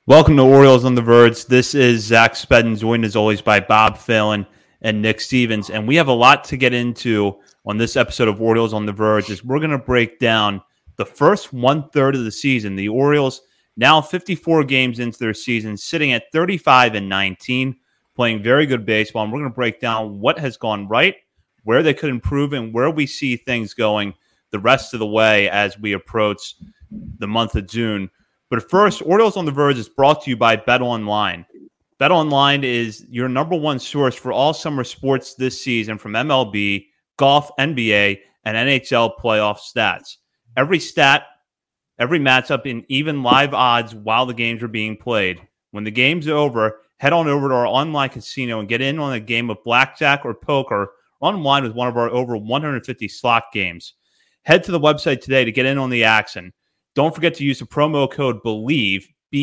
Welcome to Orioles on the Verge. This is Zach Spedden, joined as always by Bob Phelan and Nick Stevens. And we have a lot to get into on this episode of Orioles on the Verge as we're going to break down the first one-third of the season. The Orioles now 54 games into their season, sitting at 35-19, playing very good baseball. And we're going to break down what has gone right, where they could improve, and where we see things going the rest of the way as we approach the month of June. But first, Orioles on the Verge is brought to you by BetOnline. BetOnline is your number one source for all summer sports this season, from MLB, golf, NBA, and NHL playoff stats. Every stat, every matchup, and even live odds while the games are being played. When the game's over, head on over to our online casino and get in on a game of blackjack or poker online with one of our over 150 slot games. Head to the website today to get in on the action. Don't forget to use the promo code BELIEVE,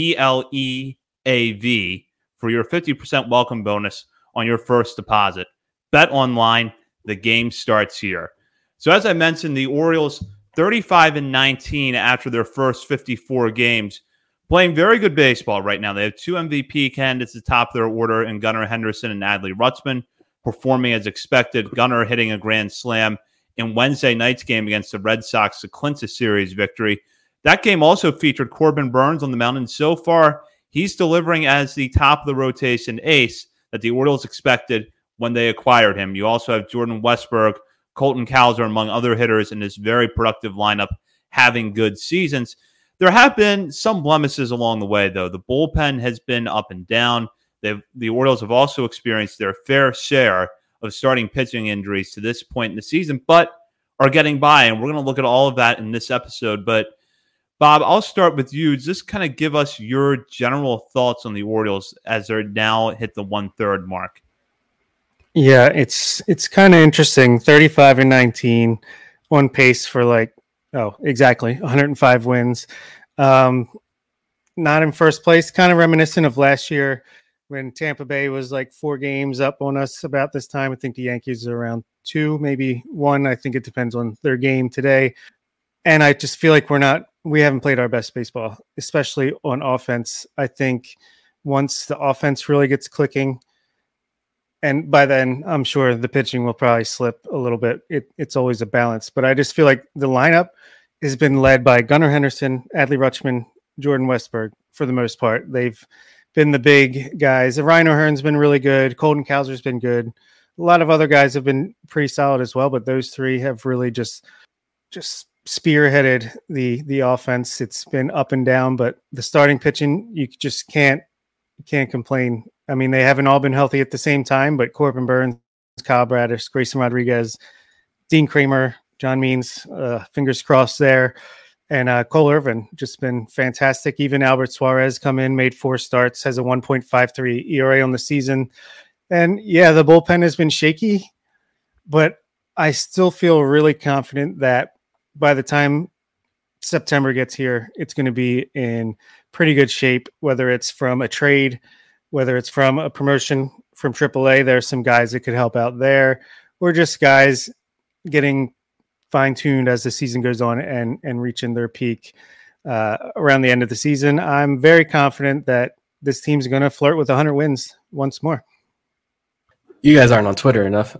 BLEAV, for your 50% welcome bonus on your first deposit. Bet online, the game starts here. So as I mentioned, the Orioles 35-19 after their first 54 games, playing very good baseball right now. They have two MVP candidates at the top of their order in Gunnar Henderson and Adley Rutschman, performing as expected. Gunnar hitting a grand slam in Wednesday night's game against the Red Sox to clinch a series victory. That game also featured Corbin Burnes on the mound, and so far, he's delivering as the top-of-the-rotation ace that the Orioles expected when they acquired him. You also have Jordan Westburg, Colton Cowser, among other hitters in this very productive lineup, having good seasons. There have been some blemishes along the way, though. The bullpen has been up and down. The Orioles have also experienced their fair share of starting pitching injuries to this point in the season, but are getting by, and we're going to look at all of that in this episode. But Bob, I'll start with you. Just kind of give us your general thoughts on the Orioles as they're now hit the one-third mark. Yeah, it's kind of interesting. 35-19, on pace for exactly 105 wins. Not in first place, kind of reminiscent of last year when Tampa Bay was like 4 games up on us about this time. I think the Yankees are around 2, maybe 1. I think it depends on their game today. And I just feel like we haven't played our best baseball, especially on offense. I think once the offense really gets clicking, and by then I'm sure the pitching will probably slip a little bit. It's always a balance, but I just feel like the lineup has been led by Gunnar Henderson, Adley Rutschman, Jordan Westburg for the most part. They've been the big guys. Ryan O'Hearn's been really good. Colton Cowser's been good. A lot of other guys have been pretty solid as well, but those three have really just spearheaded the offense. It's been up and down, but the starting pitching, you just can't complain. I mean, they haven't all been healthy at the same time, but Corbin Burnes, Kyle Bradish, Grayson Rodriguez, Dean Kramer, John Means, fingers crossed there, and Cole Irvin just been fantastic. Even Albert Suarez come in, made 4 starts, has a 1.53 ERA on the season. And yeah, the bullpen has been shaky, but I still feel really confident that by the time September gets here, it's going to be in pretty good shape, whether it's from a trade, whether it's from a promotion from AAA. There's some guys that could help out there, or just guys getting fine-tuned as the season goes on and reaching their peak around the end of the season. I'm very confident that this team's going to flirt with 100 wins once more. You guys aren't on Twitter enough.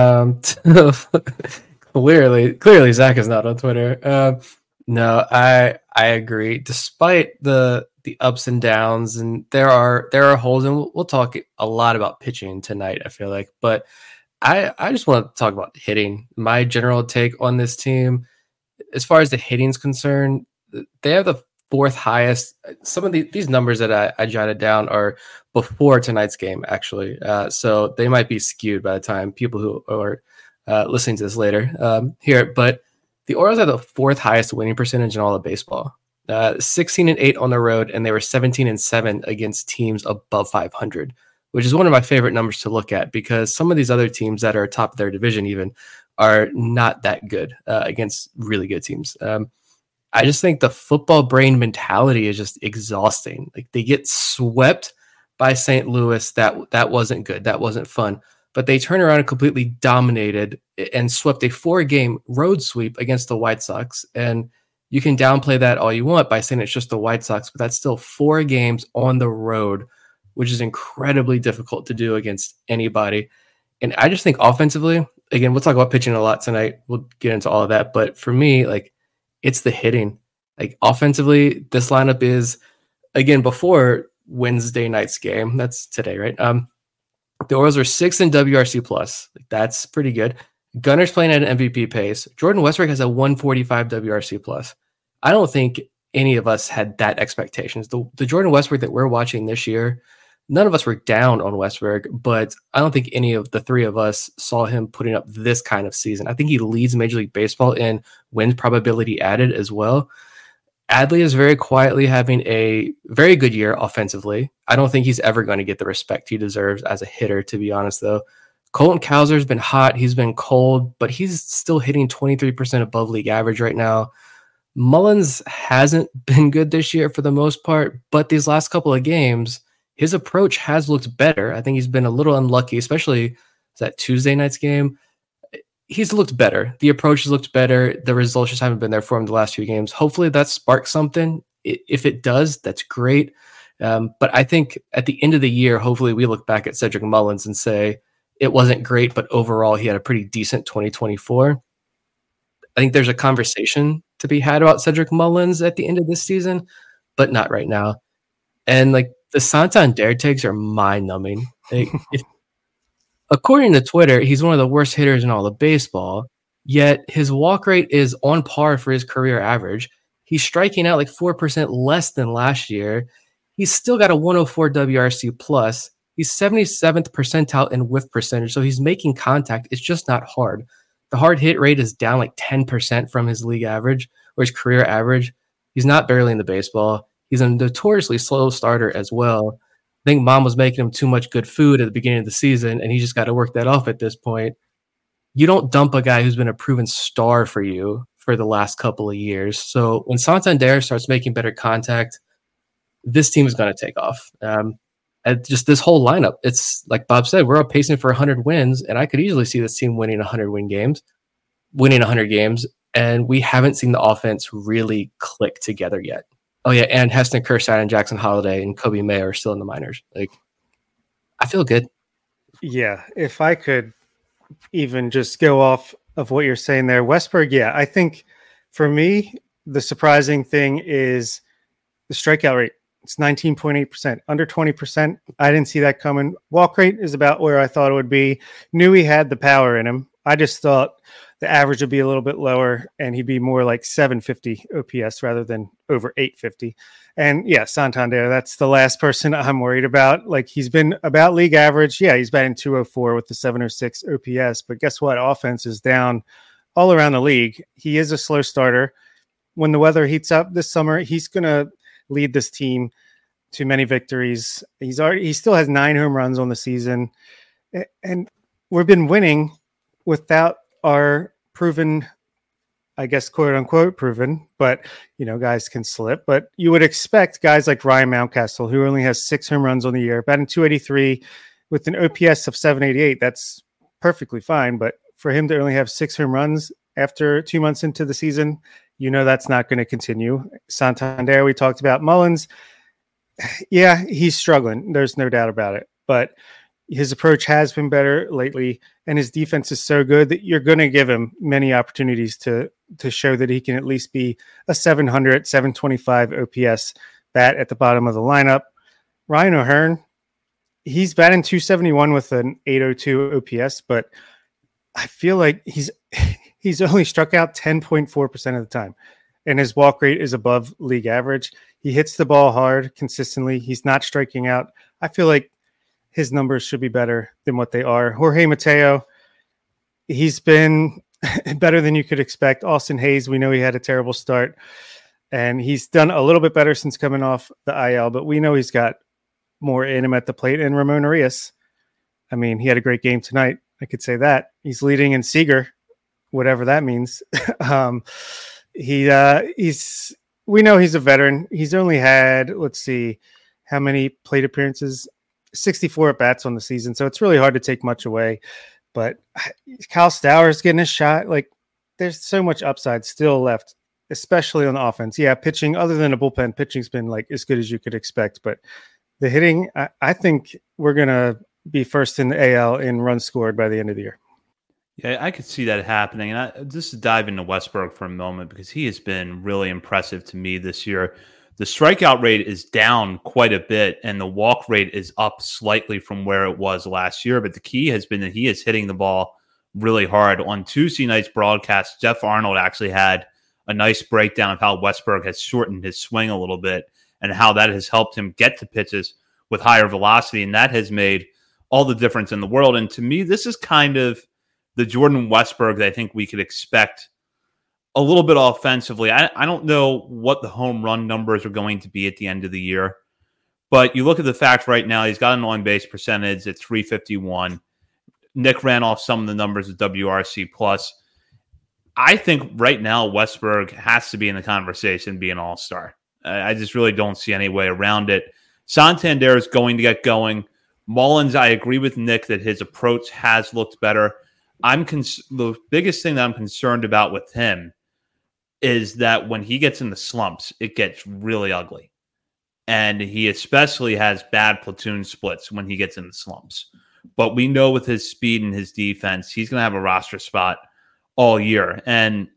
Clearly, Zach is not on Twitter. No, I agree. Despite the ups and downs, and there are holes, and we'll talk a lot about pitching tonight, I feel like. But I just want to talk about hitting. My general take on this team, as far as the hitting's concerned, they have the 4th highest. Some of these numbers that I jotted down are before tonight's game, actually. So they might be skewed by the time people who are listening to this later hear it. But the Orioles have the 4th highest winning percentage in all of baseball. 16-8 on the road, and they were 17-7 against teams above 500, which is one of my favorite numbers to look at, because some of these other teams that are top of their division even are not that good against really good teams. I just think the football brain mentality is just exhausting. Like, they get swept by St. Louis. That wasn't good. That wasn't fun. But they turned around and completely dominated and swept a 4-game road sweep against the White Sox. And You can downplay that all you want by saying it's just the White Sox, but that's still 4 games on the road, which is incredibly difficult to do against anybody. And I just think offensively, again, we'll talk about pitching a lot tonight. We'll get into all of that. But for me, like, it's the hitting. Like, offensively, this lineup is, again, before Wednesday night's game. That's today, right? The Orioles are 6th in WRC plus. Like, that's pretty good. Gunner's playing at an MVP pace. Jordan Westbrook has a 145 WRC plus. I don't think any of us had that expectations. The Jordan Westbrook that we're watching this year, none of us were down on Westbrook, but I don't think any of the 3 of us saw him putting up this kind of season. I think he leads Major League Baseball in wins probability added as well. Adley is very quietly having a very good year offensively. I don't think he's ever going to get the respect he deserves as a hitter, to be honest, though. Colton Cowser's been hot. He's been cold, but he's still hitting 23% above league average right now. Mullins hasn't been good this year for the most part, but these last couple of games, his approach has looked better. I think he's been a little unlucky, especially that Tuesday night's game. He's looked better. The approach has looked better. The results just haven't been there for him the last few games. Hopefully that sparks something. If it does, that's great. But I think at the end of the year, hopefully we look back at Cedric Mullins and say it wasn't great, but overall he had a pretty decent 2024. I think there's a conversation to be had about Cedric Mullins at the end of this season, but not right now. And like the Santander takes are mind-numbing. According to Twitter, he's one of the worst hitters in all of baseball, yet his walk rate is on par for his career average. He's striking out like 4% less than last year. He's still got a 104 WRC plus. He's 77th percentile in whiff percentage, so he's making contact. It's just not hard. The hard hit rate is down like 10% from his league average or his career average. He's not barreling the baseball. He's a notoriously slow starter as well. I think mom was making him too much good food at the beginning of the season, and he just got to work that off at this point. You don't dump a guy who's been a proven star for you for the last couple of years. So when Santander starts making better contact, this team is going to take off. And just this whole lineup, it's like Bob said, we're up pacing for 100 wins, and I could easily see this team winning 100 games, and we haven't seen the offense really click together yet. Oh yeah, and Heston Kjerstad and Jackson Holiday and Kobe May are still in the minors. Like, I feel good. Yeah, if I could even just go off of what you're saying there, Westberg, yeah, I think for me, the surprising thing is the strikeout rate. It's 19.8%, under 20%. I didn't see that coming. Walk rate is about where I thought it would be. Knew he had the power in him. I just thought the average would be a little bit lower and he'd be more like 750 OPS rather than over 850. And yeah, Santander, that's the last person I'm worried about. Like, he's been about league average. Yeah, he's batting 204 with the 706 OPS, but guess what? Offense is down all around the league. He is a slow starter. When the weather heats up this summer, he's going to lead this team to many victories. He still has 9 home runs on the season, and we've been winning without our proven, I guess, quote unquote proven, but guys can slip. But you would expect guys like Ryan Mountcastle, who only has 6 home runs on the year, batting 283 with an OPS of 788. That's perfectly fine. But for him to only have 6 home runs after 2 months into the season, that's not going to continue. Santander, we talked about. Mullins, yeah, he's struggling. There's no doubt about it. But his approach has been better lately, and his defense is so good that you're going to give him many opportunities to show that he can at least be a 700, 725 OPS bat at the bottom of the lineup. Ryan O'Hearn, he's batting 271 with an 802 OPS, but I feel like he's only struck out 10.4% of the time, and his walk rate is above league average. He hits the ball hard consistently. He's not striking out. I feel like his numbers should be better than what they are. Jorge Mateo, he's been better than you could expect. Austin Hayes, we know he had a terrible start, and he's done a little bit better since coming off the IL, but we know he's got more in him at the plate. And Ramon Arias, I mean, he had a great game tonight. I could say that. He's leading in Seager, whatever that means. We know he's a veteran. He's only had, let's see, how many plate appearances? 64 at bats on the season. So it's really hard to take much away. But Kyle Stowers getting a shot. Like, there's so much upside still left especially on the offense. Yeah, pitching, other than a bullpen, pitching's been like as good as you could expect. But the hitting, I think we're going to be first in the AL in runs scored by the end of the year. Yeah, I could see that happening. And just to dive into Westburg for a moment, because he has been really impressive to me this year. The strikeout rate is down quite a bit, and the walk rate is up slightly from where it was last year. But the key has been that he is hitting the ball really hard. On Tuesday night's broadcast, Jeff Arnold actually had a nice breakdown of how Westburg has shortened his swing a little bit and how that has helped him get to pitches with higher velocity. And that has made all the difference in the world. And to me, this is kind of the Jordan Westburg that I think we could expect a little bit offensively. I don't know what the home run numbers are going to be at the end of the year, but you look at the fact right now, he's got an on-base percentage at 351. Nick ran off some of the numbers at WRC+. I think right now Westburg has to be in the conversation, be an all-star. I just really don't see any way around it. Santander is going to get going. Mullins, I agree with Nick that his approach has looked better. The biggest thing that I'm concerned about with him is that when he gets in the slumps, it gets really ugly. And he especially has bad platoon splits when he gets in the slumps. But we know with his speed and his defense, he's going to have a roster spot all year. And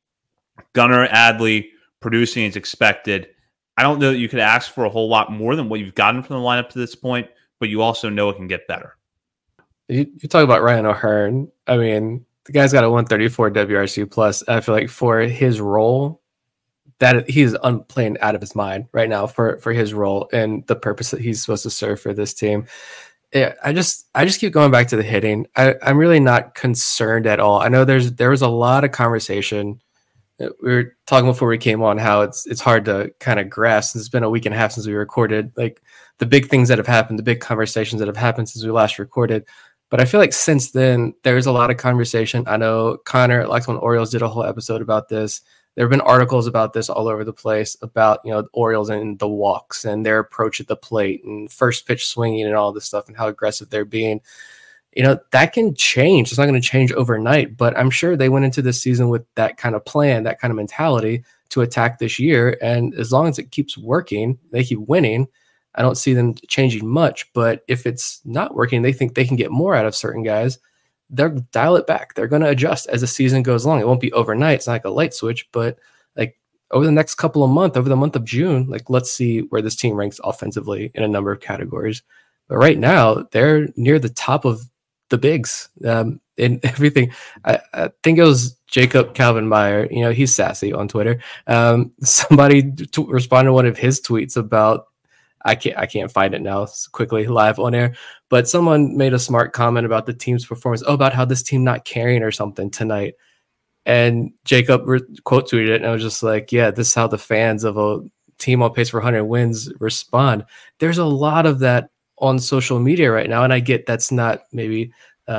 Gunnar Adley producing as expected. I don't know that you could ask for a whole lot more than what you've gotten from the lineup to this point, but you also know it can get better. You talk about Ryan O'Hearn. I mean, the guy's got a 134 WRC plus. I feel like for his role, that he's playing out of his mind right now for his role and the purpose that he's supposed to serve for this team. Yeah, I just keep going back to the hitting. I'm really not concerned at all. I know there was a lot of conversation. We were talking before we came on how it's hard to kind of grasp. It's been a week and a half since we recorded, like the big things that have happened, the big conversations that have happened since we last recorded. But I feel like since then, there's a lot of conversation. I know Connor at Locked On Orioles did a whole episode about this. There have been articles about this all over the place about, the Orioles and the walks and their approach at the plate and first pitch swinging and all this stuff and how aggressive they're being. That can change. It's not going to change overnight, but I'm sure they went into this season with that kind of plan, that kind of mentality to attack this year. And as long as it keeps working, they keep winning. I don't see them changing much, but if it's not working, they think they can get more out of certain guys, they'll dial it back. They're going to adjust as the season goes along. It won't be overnight. It's not like a light switch, but like over the next couple of months, over the month of June, like let's see where this team ranks offensively in a number of categories. But right now, they're near the top of the bigs in everything. I think it was Jacob Calvin Meyer. He's sassy on Twitter. Somebody responded to one of his tweets about, I can't find it now quickly live on air, but someone made a smart comment about the team's performance, about how this team not carrying or something tonight. And Jacob quote tweeted it, and I was just like, yeah, this is how the fans of a team on pace for 100 wins respond. There's a lot of that on social media right now, and I get that's not maybe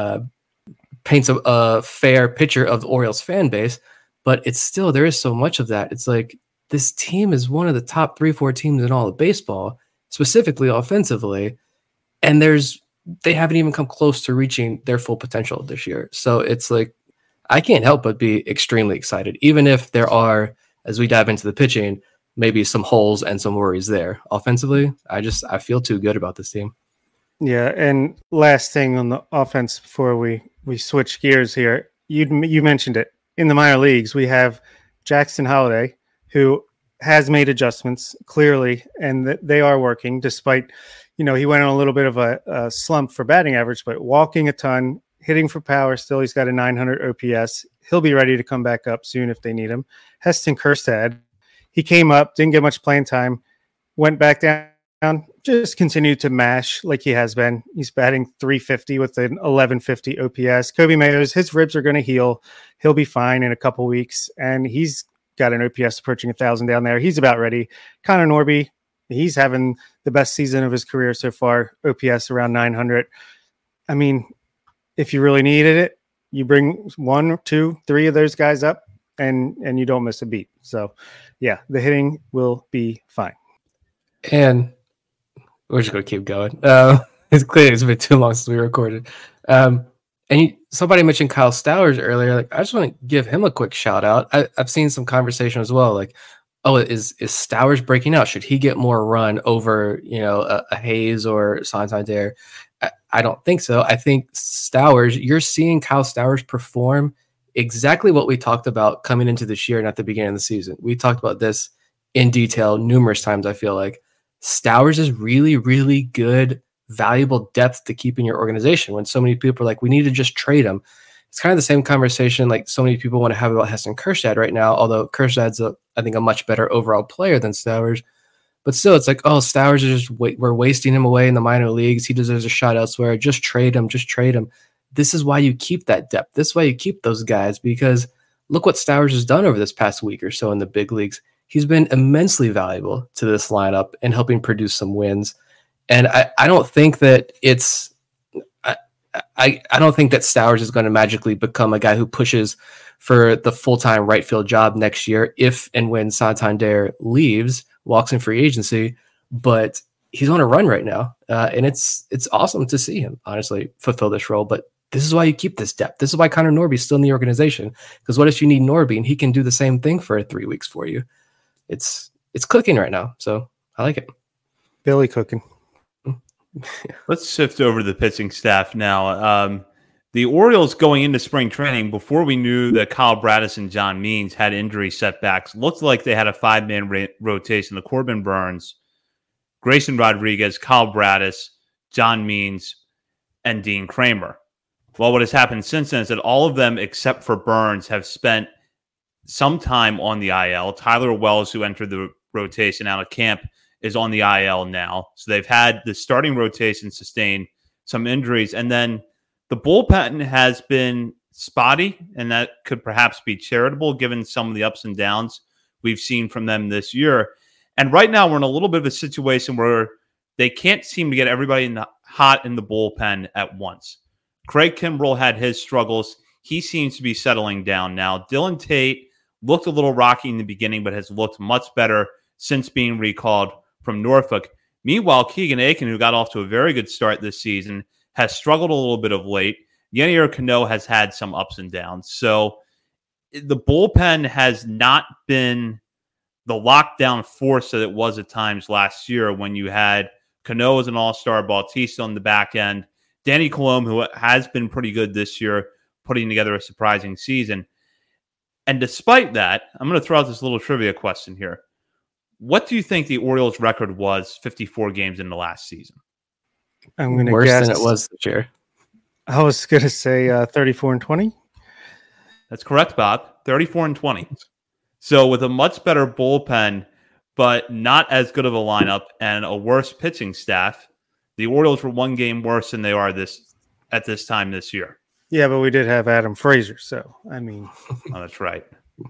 paints a fair picture of the Orioles fan base, but it's still, there is so much of that. It's like this team is one of the top 3-4 teams in all of baseball, specifically offensively, and they haven't even come close to reaching their full potential this year. So it's like I can't help but be extremely excited, even if there are, as we dive into the pitching, maybe some holes and some worries there. Offensively, I feel too good about this team. Yeah, and last thing on the offense before we switch gears here, you mentioned it. In the minor leagues, we have Jackson Holliday, who has made adjustments clearly, and they are working despite, he went on a little bit of a slump for batting average, but walking a ton, hitting for power still. He's got a 900 OPS. He'll be ready to come back up soon if they need him. Heston Kjerstad, he came up, didn't get much playing time, went back down, just continued to mash like he has been. He's batting 350 with an 1150 OPS. Kobe Mayos, his ribs are going to heal. He'll be fine in a couple weeks, and he's got an OPS approaching 1,000 down there. He's about ready. Connor Norby, he's having the best season of his career so far. OPS around 900. I mean, if you really needed it, you bring 1, 2, 3 of those guys up, and you don't miss a beat. So, yeah, the hitting will be fine. And we're just going to keep going. It's clear it's been too long since we recorded. And somebody mentioned Kyle Stowers earlier. Like, I just want to give him a quick shout out. I've seen some conversation as well. Like, oh, is Stowers breaking out? Should he get more run over, a Hayes or Santander? I don't think so. I think Stowers, you're seeing Kyle Stowers perform exactly what we talked about coming into this year and at the beginning of the season. We talked about this in detail numerous times. I feel like Stowers is really, really good, valuable depth to keep in your organization when so many people are like, we need to just trade him. It's kind of the same conversation like so many people want to have about Heston Kjerstad right now, although Kjerstad's, I think, a much better overall player than Stowers. But still, it's like, oh, Stowers is just we're wasting him away in the minor leagues. He deserves a shot elsewhere. Just trade him. Just trade him. This is why you keep that depth. This is why you keep those guys, because look what Stowers has done over this past week or so in the big leagues. He's been immensely valuable to this lineup and helping produce some wins. And I don't think that it's I don't think that Stowers is going to magically become a guy who pushes for the full-time right field job next year if and when Santander leaves, walks in free agency. But he's on a run right now, and it's awesome to see him, honestly, fulfill this role. But this is why you keep this depth. This is why Connor Norby's still in the organization, because what if you need Norby and he can do the same thing for 3 weeks for you? It's cooking right now, so I like it. Billy cooking. Let's shift over to the pitching staff now. The Orioles going into spring training, before we knew that Kyle Bradish and John Means had injury setbacks, looked like they had a 5-man rotation. The Corbin Burns, Grayson Rodriguez, Kyle Bradish, John Means, and Dean Kramer. Well, what has happened since then is that all of them, except for Burns, have spent some time on the IL. Tyler Wells, who entered the rotation out of camp, is on the IL now. So they've had the starting rotation sustain some injuries. And then the bullpen has been spotty, and that could perhaps be charitable given some of the ups and downs we've seen from them this year. And right now we're in a little bit of a situation where they can't seem to get everybody hot in the bullpen at once. Craig Kimbrell had his struggles. He seems to be settling down now. Dylan Tate looked a little rocky in the beginning, but has looked much better since being recalled from Norfolk. Meanwhile, Keegan Aiken, who got off to a very good start this season, has struggled a little bit of late. Yenier Cano has had some ups and downs. So the bullpen has not been the lockdown force that it was at times last year when you had Cano as an all-star, Bautista on the back end, Danny Colomb, who has been pretty good this year, putting together a surprising season. And despite that, I'm going to throw out this little trivia question here. What do you think the Orioles' record was 54 games in the last season? I'm going to worse guess than it was this year. I was going to say 34-20. That's correct, Bob. 34-20. So with a much better bullpen, but not as good of a lineup and a worse pitching staff, the Orioles were one game worse than they are at this time this year. Yeah, but we did have Adam Frazier, so I mean, oh, that's right.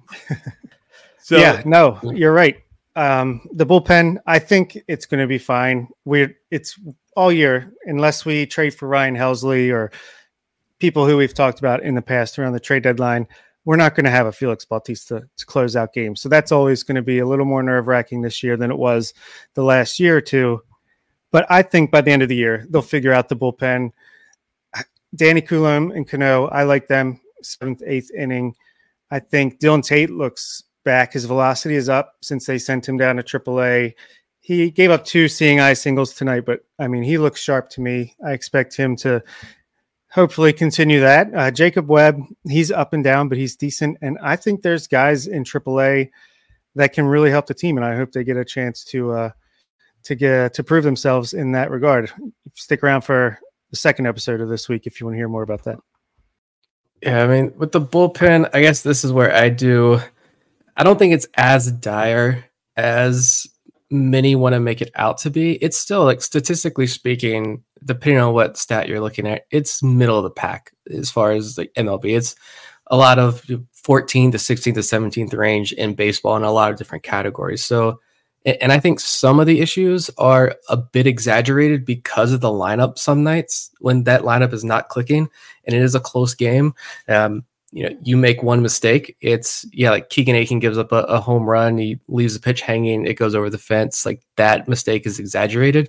So yeah, no, you're right. The bullpen, I think it's going to be fine. It's all year, unless we trade for Ryan Helsley or people who we've talked about in the past around the trade deadline. We're not going to have a Felix Bautista to close out games. So that's always going to be a little more nerve-wracking this year than it was the last year or two. But I think by the end of the year, they'll figure out the bullpen. Danny Coulomb and Cano, I like them 7th, 8th inning. I think Dylan Tate looks back. His velocity is up since they sent him down to AAA. He gave up 2 seeing eye singles tonight, but I mean, he looks sharp to me. I expect him to hopefully continue that. Jacob Webb, he's up and down, but he's decent. And I think there's guys in AAA that can really help the team, and I hope they get a chance to prove themselves in that regard. Stick around for the second episode of this week if you want to hear more about that. Yeah, I mean, with the bullpen, I guess this is where I don't think it's as dire as many want to make it out to be. It's still, like, statistically speaking, depending on what stat you're looking at, it's middle of the pack as far as like MLB. It's a lot of 14th to 16th to 17th range in baseball in a lot of different categories. So, and I think some of the issues are a bit exaggerated because of the lineup some nights when that lineup is not clicking and it is a close game. You make one mistake. Like Keegan Aiken gives up a home run. He leaves the pitch hanging. It goes over the fence. Like, that mistake is exaggerated.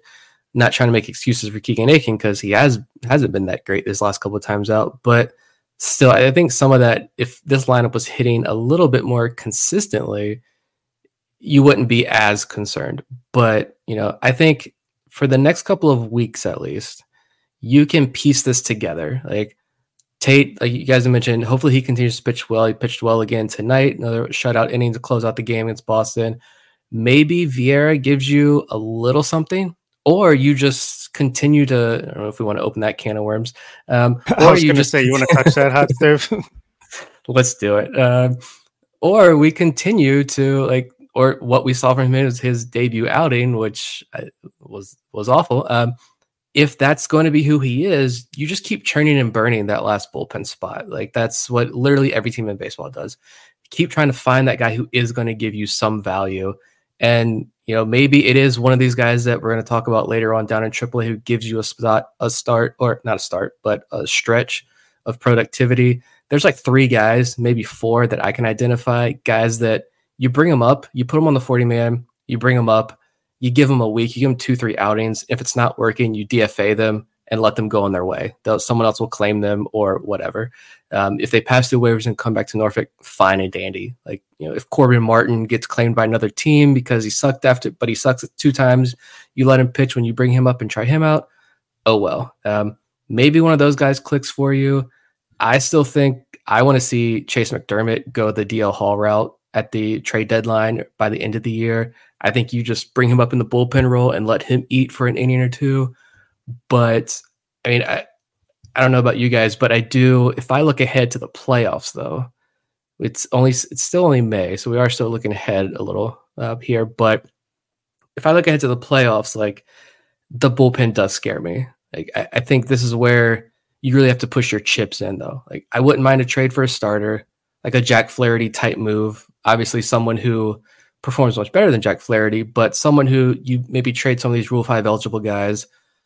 Not trying to make excuses for Keegan Aiken because he hasn't been that great this last couple of times out, but still, I think some of that, if this lineup was hitting a little bit more consistently, you wouldn't be as concerned. But, I think for the next couple of weeks at least, you can piece this together. Like Tate, like you guys have mentioned, hopefully he continues to pitch well. He pitched well again tonight, another shutout inning to close out the game against Boston. Maybe Vieira gives you a little something, or you just continue to, I don't know if we want to open that can of worms. I was going to say, you want to touch that hot stove? Let's do it. Or we continue to or what we saw from him is his debut outing, which was awful. If that's going to be who he is, you just keep churning and burning that last bullpen spot. Like that's what literally every team in baseball does. Keep trying to find that guy who is going to give you some value. And, maybe it is one of these guys that we're going to talk about later on down in AAA who gives you a stretch of productivity. There's like 3 guys, maybe 4 that I can identify, guys that you bring them up, you put them on the 40-man, you bring them up, you give them a week, you give them 2-3 outings. If it's not working, you DFA them and let them go on their way. Someone else will claim them or whatever. If they pass through waivers and come back to Norfolk, fine and dandy. Like, if Corbin Martin gets claimed by another team because he sucked but he sucks 2 times, you let him pitch when you bring him up and try him out. Oh, well. Maybe one of those guys clicks for you. I still think I want to see Chase McDermott go the DL Hall route at the trade deadline by the end of the year. I think you just bring him up in the bullpen role and let him eat for an inning or 2. But I mean, I don't know about you guys, but I do. If I look ahead to the playoffs, though, it's still only May, so we are still looking ahead a little here. But if I look ahead to the playoffs, like the bullpen does scare me. Like I think this is where you really have to push your chips in, though. Like I wouldn't mind a trade for a starter, like a Jack Flaherty type move. Obviously, someone who performs much better than Jack Flaherty, but someone who you maybe trade some of these Rule 5 eligible guys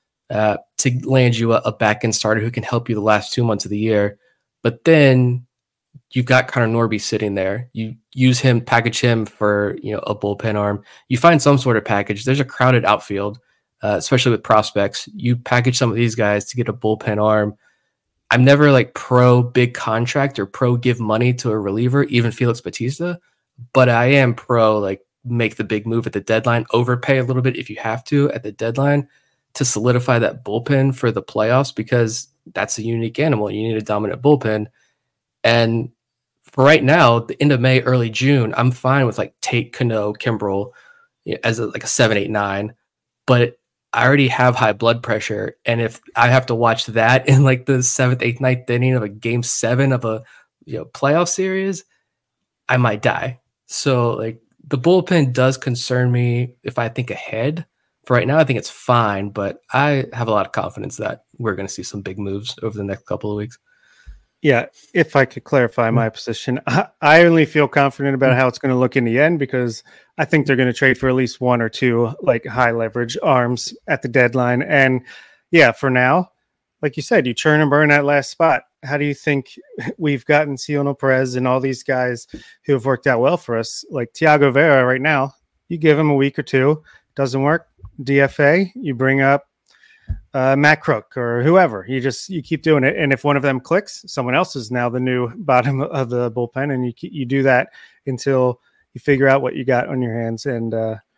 to land you a back-end starter who can help you the last 2 months of the year. But then you've got Connor Norby sitting there. You use him, package him for a bullpen arm. You find some sort of package. There's a crowded outfield, especially with prospects. You package some of these guys to get a bullpen arm. I'm never pro big contract or pro give money to a reliever, even Felix Bautista, but I am pro make the big move at the deadline, overpay a little bit if you have to at the deadline to solidify that bullpen for the playoffs, because that's a unique animal. You need a dominant bullpen. And for right now, the end of May, early June, I'm fine with Tate, Cano, Kimbrel as a 7, 8, 9, but I already have high blood pressure. And if I have to watch that in the 7th, 8th, 9th inning of a game 7 of a playoff series, I might die. So the bullpen does concern me if I think ahead. For right now, I think it's fine, but I have a lot of confidence that we're going to see some big moves over the next couple of weeks. Yeah, if I could clarify my position, I only feel confident about how it's going to look in the end because I think they're going to trade for at least 1 or 2 high leverage arms at the deadline. And yeah, for now, like you said, you churn and burn that last spot. How do you think we've gotten Cionel Perez and all these guys who have worked out well for us? Like Thiago Vera right now, you give him a week or 2, doesn't work, DFA, you bring up Matt Crook or whoever. You keep doing it, and if one of them clicks, someone else is now the new bottom of the bullpen, and you do that until you figure out what you got on your hands. And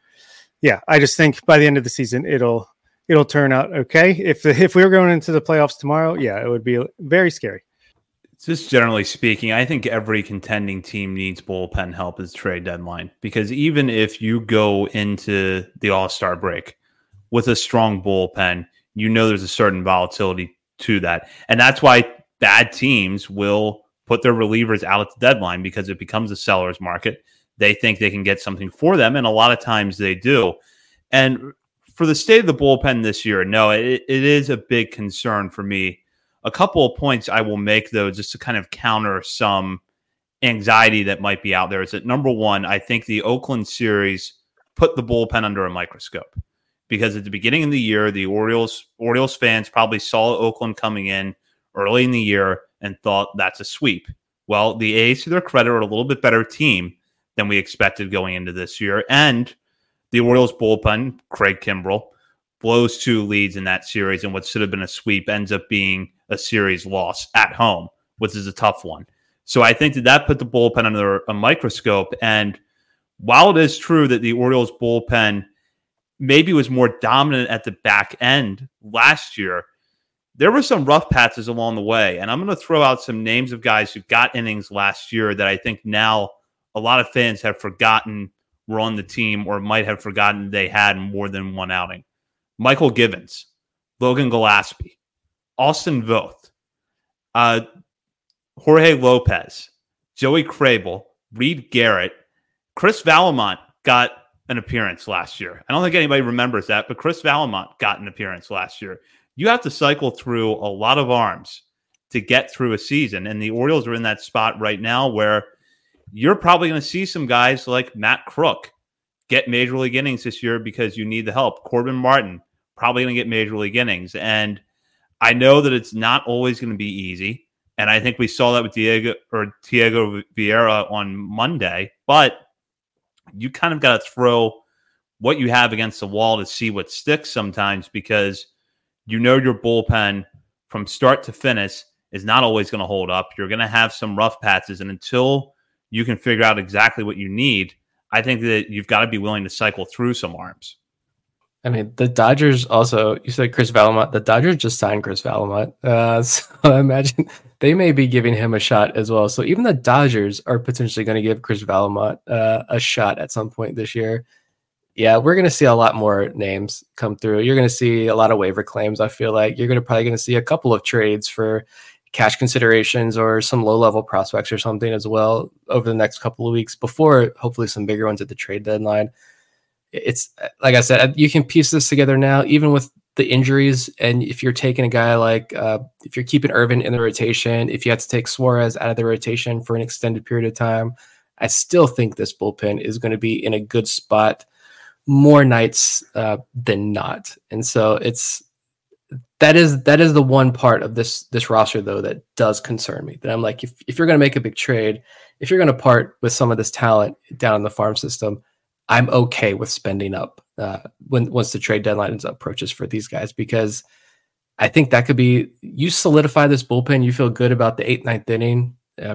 I just think by the end of the season, it'll turn out okay. If we were going into the playoffs tomorrow, it would be very scary. Just generally speaking, I think every contending team needs bullpen help as trade deadline, because even if you go into the All-Star break with a strong bullpen, there's a certain volatility to that. And that's why bad teams will put their relievers out at the deadline, because it becomes a seller's market. They think they can get something for them, and a lot of times they do. And for the state of the bullpen this year, no, it is a big concern for me. A couple of points I will make, though, just to kind of counter some anxiety that might be out there, is that, number one, I think the Oakland series put the bullpen under a microscope, because at the beginning of the year, the Orioles fans probably saw Oakland coming in early in the year and thought that's a sweep. Well, the A's, to their credit, are a little bit better team than we expected going into this year, and the Orioles bullpen, Craig Kimbrel, blows 2 leads in that series, and what should have been a sweep ends up being a series loss at home, which is a tough one. So I think that put the bullpen under a microscope. And while it is true that the Orioles bullpen maybe was more dominant at the back end last year, there were some rough patches along the way. And I'm going to throw out some names of guys who got innings last year that I think now a lot of fans have forgotten were on the team or might have forgotten they had more than one outing. Michael Givens, Logan Gillespie, Austin Voth, Jorge Lopez, Joey Crable, Reed Garrett. Chris Valamont got an appearance last year. I don't think anybody remembers that, but Chris Valamont got an appearance last year. You have to cycle through a lot of arms to get through a season, and the Orioles are in that spot right now where you're probably going to see some guys like Matt Crook get major league innings this year because you need the help. Corbin Martin probably going to get major league innings, and I know that it's not always going to be easy. And I think we saw that with Diego Vieira on Monday, but you kind of got to throw what you have against the wall to see what sticks sometimes, because you know your bullpen from start to finish is not always going to hold up. You're going to have some rough patches, and until you can figure out exactly what you need, I think that you've got to be willing to cycle through some arms. I mean, the Dodgers also, you said Chris Valamont, the Dodgers just signed Chris Valamont. So I imagine they may be giving him a shot as well. So even the Dodgers are potentially going to give Chris Valamont a shot at some point this year. Yeah, we're going to see a lot more names come through. You're going to see a lot of waiver claims. I feel like you're probably going to see a couple of trades for cash considerations or some low-level prospects or something as well over the next couple of weeks before hopefully some bigger ones at the trade deadline. It's like I said, you can piece this together now, even with the injuries. And if you're taking a guy like, if you're keeping Irvin in the rotation, if you have to take Suarez out of the rotation for an extended period of time, I still think this bullpen is going to be in a good spot more nights than not. And so that is the one part of this roster though that does concern me, that I'm like, if you're going to make a big trade, if you're going to part with some of this talent down in the farm system, I'm okay with spending up once the trade deadline approaches for these guys, because I think that could be, you solidify this bullpen, you feel good about the 8th, 9th inning.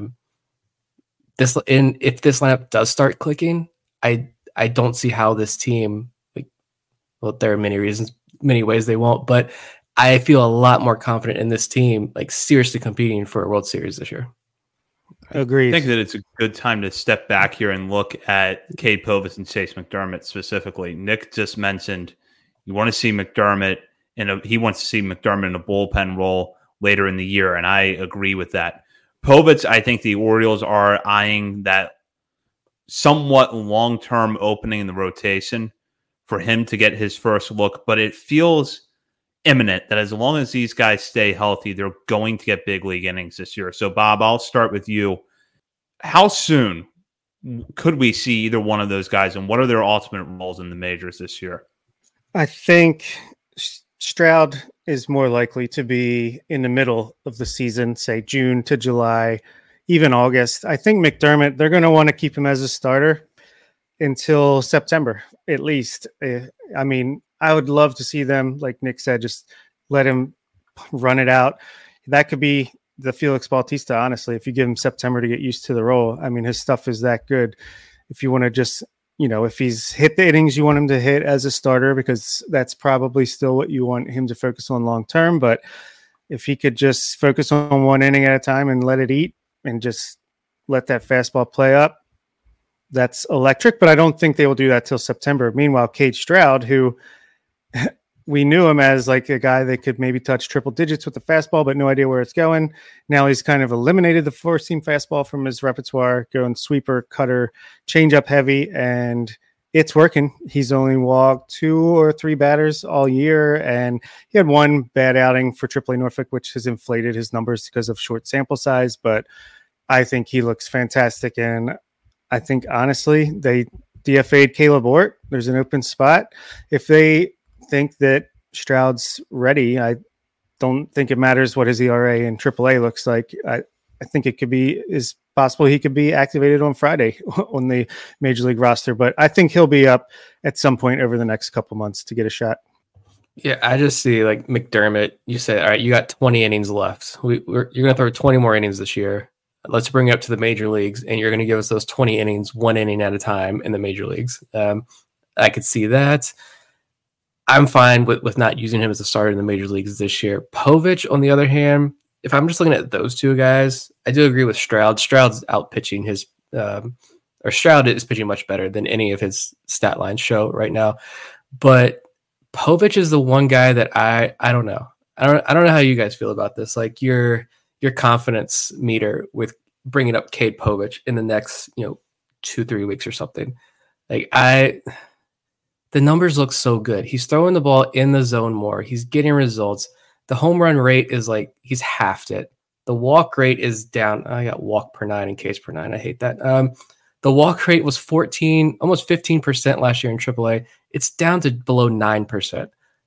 If this lineup does start clicking, I don't see how this team, there are many reasons, many ways they won't, but I feel a lot more confident in this team, seriously competing for a World Series this year. Agreed. I think that it's a good time to step back here and look at Cade Povich and Chase McDermott specifically. Nick just mentioned you want to see McDermott he wants to see McDermott in a bullpen role later in the year, and I agree with that. Povich, I think the Orioles are eyeing that somewhat long-term opening in the rotation for him to get his first look, but it feels imminent that as long as these guys stay healthy, they're going to get big league innings this year. So, Bob, I'll start with you. How soon could we see either one of those guys, and what are their ultimate roles in the majors this year? I think Stroud is more likely to be in the middle of the season, say June to July, even August. I think McDermott, they're going to want to keep him as a starter until September, at least. I mean, I would love to see them, like Nick said, just let him run it out. That could be the Felix Bautista, honestly, if you give him September to get used to the role. I mean, his stuff is that good. If you want to just, if he's hit the innings you want him to hit as a starter, because that's probably still what you want him to focus on long term. But if he could just focus on one inning at a time and let it eat and just let that fastball play up, that's electric. But I don't think they will do that till September. Meanwhile, Cade Stroud, who we knew him as like a guy that could maybe touch triple digits with the fastball, but no idea where it's going. Now he's kind of eliminated the four-seam fastball from his repertoire, going sweeper, cutter, change-up heavy, and it's working. He's only walked 2 or 3 batters all year, and he had one bad outing for AAA Norfolk, which has inflated his numbers because of short sample size, but I think he looks fantastic, and I think, honestly, they DFA'd Caleb Ort. There's an open spot. If they think that Stroud's ready, I don't think it matters what his ERA in AAA looks like. I think is possible he could be activated on Friday on the Major League roster, but I think he'll be up at some point over the next couple months to get a shot. Yeah, I just see like McDermott. You say, all right, you got 20 innings left. You're going to throw 20 more innings this year. Let's bring it up to the major leagues, and you're going to give us those 20 innings, 1 inning at a time in the major leagues. I could see that. I'm fine with not using him as a starter in the major leagues this year. Povich, on the other hand, if I'm just looking at those two guys, I do agree with Stroud. Stroud's out pitching his, or Stroud is pitching much better than any of his stat lines show right now. But Povich is the one guy that I don't know. I don't know how you guys feel about this. Like your confidence meter with bringing up Cade Povich in the next 2-3 weeks or something. Like the numbers look so good. He's throwing the ball in the zone more. He's getting results. The home run rate is like he's halved it. The walk rate is down. I got walk per 9 and Ks per 9. I hate that. The walk rate was 14, almost 15% last year in AAA. It's down to below 9%.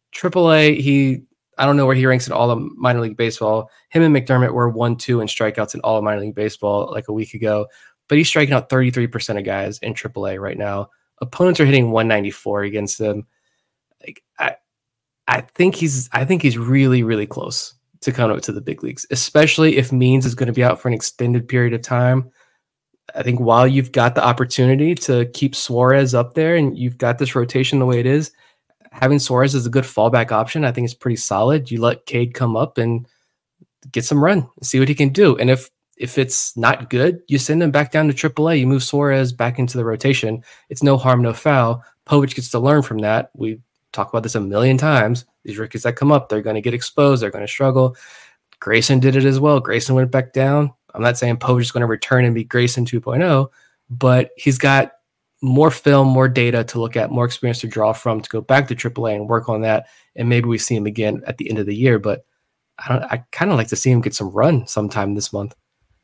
AAA, I don't know where he ranks in all of minor league baseball. Him and McDermott were 1-2 in strikeouts in all of minor league baseball like a week ago, but he's striking out 33% of guys in AAA right now. Opponents are hitting 194 against him. Like I think he's really, really close to coming up to the big leagues, especially if Means is going to be out for an extended period of time. I think while you've got the opportunity to keep Suarez up there and you've got this rotation the way it is, having Suarez as a good fallback option, I think is pretty solid. You let Cade come up and get some run, see what he can do. And if it's not good, you send him back down to AAA. You move Suarez back into the rotation. It's no harm, no foul. Povich gets to learn from that. We talk about this a million times. These rookies that come up, they're going to get exposed. They're going to struggle. Grayson did it as well. Grayson went back down. I'm not saying Povich is going to return and be Grayson 2.0, but he's got more film, more data to look at, more experience to draw from to go back to AAA and work on that. And maybe we see him again at the end of the year. But I kind of like to see him get some run sometime this month.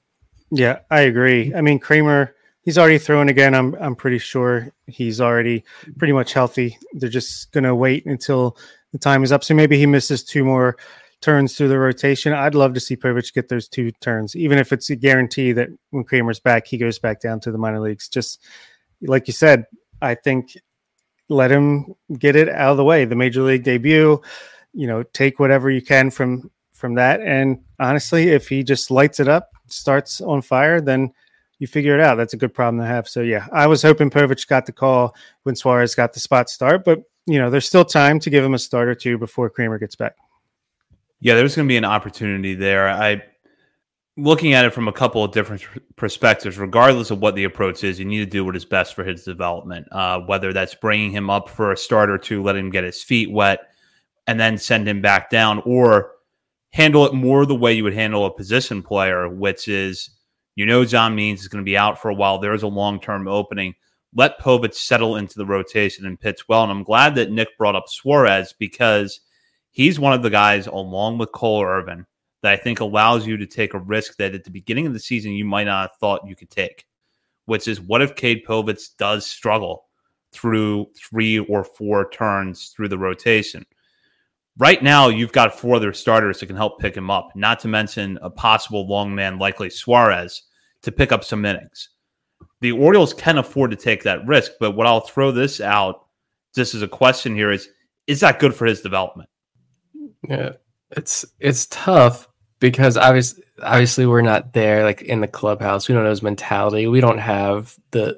Yeah, I agree. I mean, Kramer, he's already thrown again. I'm pretty sure he's already pretty much healthy. They're just going to wait until the time is up. So maybe he misses 2 more turns through the rotation. I'd love to see Povich get those 2 turns, even if it's a guarantee that when Kramer's back, he goes back down to the minor leagues. Just like you said, I think let him get it out of the way. The major league debut, take whatever you can from that. And honestly, if he just lights it up, starts on fire, then you figure it out. That's a good problem to have. So yeah, I was hoping Povich got the call when Suarez got the spot start, but there's still time to give him a start or 2 before Kramer gets back. Yeah, there's going to be an opportunity there. I looking at it from a couple of different perspectives, regardless of what the approach is, you need to do what is best for his development, whether that's bringing him up for a start or 2, let him get his feet wet, and then send him back down, or handle it more the way you would handle a position player, which is, John Means is going to be out for a while. There's a long-term opening. Let Povich settle into the rotation and pitch well. And I'm glad that Nick brought up Suarez because he's one of the guys, along with Cole Irvin, that I think allows you to take a risk that at the beginning of the season you might not have thought you could take, which is what if Cade Povich does struggle through 3 or 4 turns through the rotation? Right now, you've got 4 other starters that can help pick him up, not to mention a possible long man, likely Suarez, to pick up some innings. The Orioles can afford to take that risk, but what I'll throw this out just as a question here is that good for his development? Yeah, it's tough because obviously we're not there like in the clubhouse. We don't know his mentality. We don't have the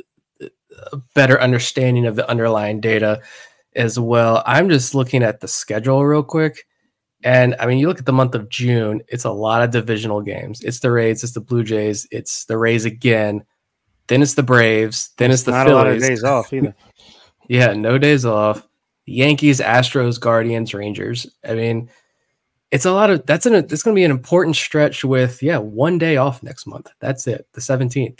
better understanding of the underlying data as well. I'm just looking at the schedule real quick. And I mean, you look at the month of June, it's a lot of divisional games. It's the Rays, it's the Blue Jays, it's the Rays again. Then it's the Braves. Then it's the not Phillies. Not a lot of days off either. Yeah, no days off. Yankees, Astros, Guardians, Rangers. I mean, it's a lot of it's going to be an important stretch with 1 day off next month. That's it, the 17th.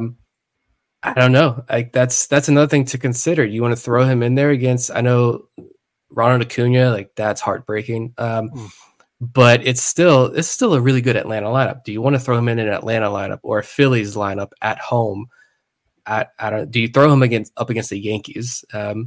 I don't know. Like that's another thing to consider. You want to throw him in there against? I know Ronald Acuna, like that's heartbreaking. But it's still a really good Atlanta lineup. Do you want to throw him in an Atlanta lineup or a Phillies lineup at home? Do you throw him up against the Yankees?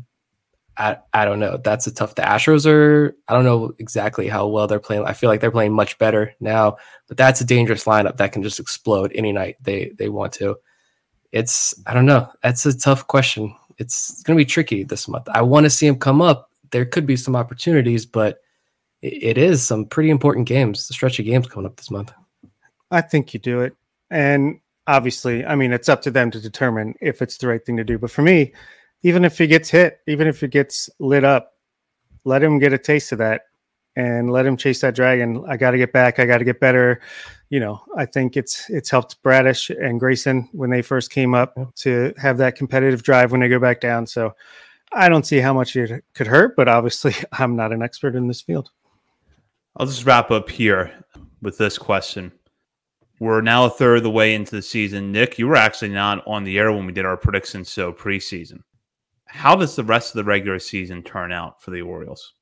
I don't know. That's a tough. The Astros are. I don't know exactly how well they're playing. I feel like they're playing much better now. But that's a dangerous lineup that can just explode any night they want to. I don't know. That's a tough question. It's going to be tricky this month. I want to see him come up, there could be some opportunities, but it is some pretty important games, the stretch of games coming up this month. I think you do it. And obviously, I mean, it's up to them to determine if it's the right thing to do. But for me, even if he gets hit, even if it gets lit up, let him get a taste of that and let him chase that dragon. I got to get back. I got to get better. I think it's helped Bradish and Grayson when they first came up to have that competitive drive when they go back down. So I don't see how much it could hurt, but obviously I'm not an expert in this field. I'll just wrap up here with this question. We're now a third of the way into the season. Nick, you were actually not on the air when we did our predictions preseason. How does the rest of the regular season turn out for the Orioles?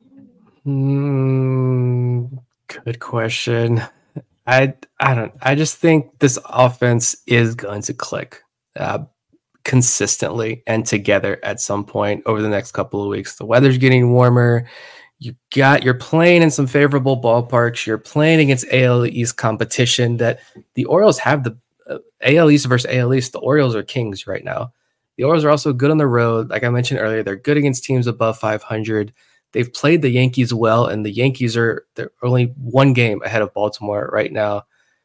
Good question. I just think this offense is going to click consistently and together at some point over the next couple of weeks. The weather's getting warmer. You're playing in some favorable ballparks. You're playing against AL East competition that the Orioles have. The AL East versus AL East. The Orioles are kings right now. The Orioles are also good on the road. Like I mentioned earlier, they're good against teams above 500. They've played the Yankees well, and the Yankees they're only one game ahead of Baltimore right now.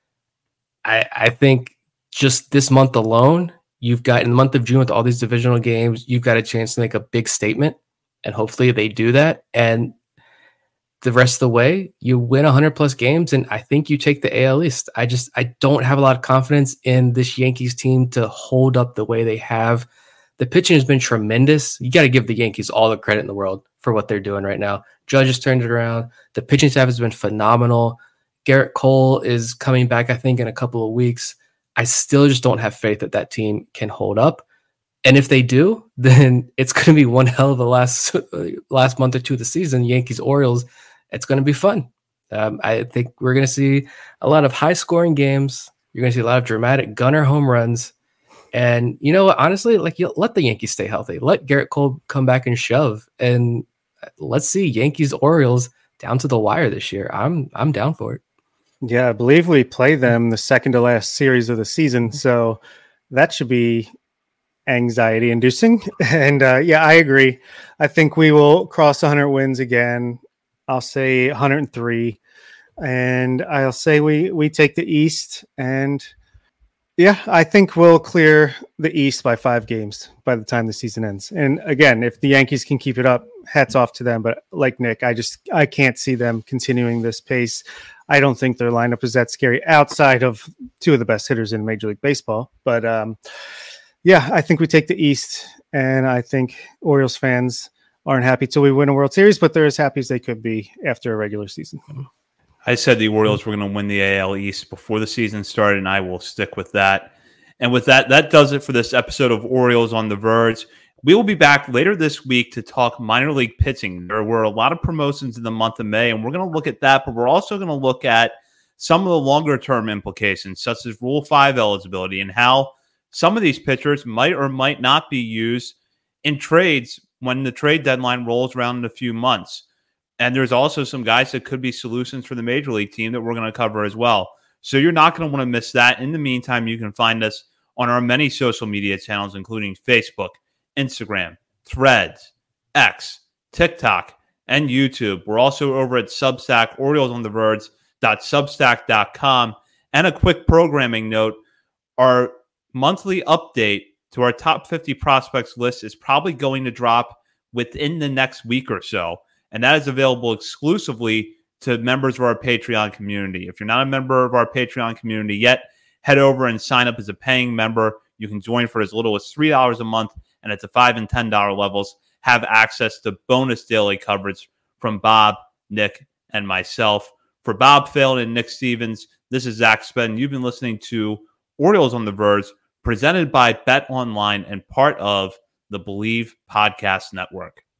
I think just this month alone, you've got in the month of June with all these divisional games, you've got a chance to make a big statement, and hopefully they do that. And the rest of the way, you win 100 plus games, and I think you take the AL East. I don't have a lot of confidence in this Yankees team to hold up the way they have. The pitching has been tremendous. You got to give the Yankees all the credit in the world for what they're doing right now. Judge has turned it around. The pitching staff has been phenomenal. Garrett Cole is coming back, I think, in a couple of weeks. I still just don't have faith that team can hold up. And if they do, then it's going to be one hell of a last month or two of the season. Yankees, Orioles, it's going to be fun. I think we're going to see a lot of high-scoring games. You're going to see a lot of dramatic gunner home runs. And you know what? Honestly, let the Yankees stay healthy. Let Garrett Cole come back and shove. And let's see Yankees, Orioles down to the wire this year. I'm down for it. Yeah, I believe we play them the second to last series of the season. So that should be anxiety inducing. And I agree. I think we will cross 100 wins again. I'll say 103. And I'll say we take the East. And yeah, I think we'll clear the East by 5 games by the time the season ends. And again, if the Yankees can keep it up, hats off to them. But like Nick, I can't see them continuing this pace. I don't think their lineup is that scary outside of 2 of the best hitters in Major League Baseball. But I think we take the East, and I think Orioles fans aren't happy till we win a World Series, but they're as happy as they could be after a regular season. I said the Orioles were going to win the AL East before the season started, and I will stick with that. And with that, that does it for this episode of Orioles on the Verge. We will be back later this week to talk minor league pitching. There were a lot of promotions in the month of May, and we're going to look at that, but we're also going to look at some of the longer-term implications, such as Rule 5 eligibility and how some of these pitchers might or might not be used in trades when the trade deadline rolls around in a few months. And there's also some guys that could be solutions for the Major League team that we're going to cover as well. So you're not going to want to miss that. In the meantime, you can find us on our many social media channels, including Facebook, Instagram, Threads, X, TikTok, and YouTube. We're also over at Substack, OriolesOnTheVerge.substack.com. And a quick programming note, our monthly update to our top 50 prospects list is probably going to drop within the next week or so. And that is available exclusively to members of our Patreon community. If you're not a member of our Patreon community yet, head over and sign up as a paying member. You can join for as little as $3 a month, and at the $5 and $10 levels, have access to bonus daily coverage from Bob, Nick, and myself. For Bob Phelan and Nick Stevens, this is Zach Spen. You've been listening to Orioles on the Verge, presented by Bet Online and part of the Believe Podcast Network.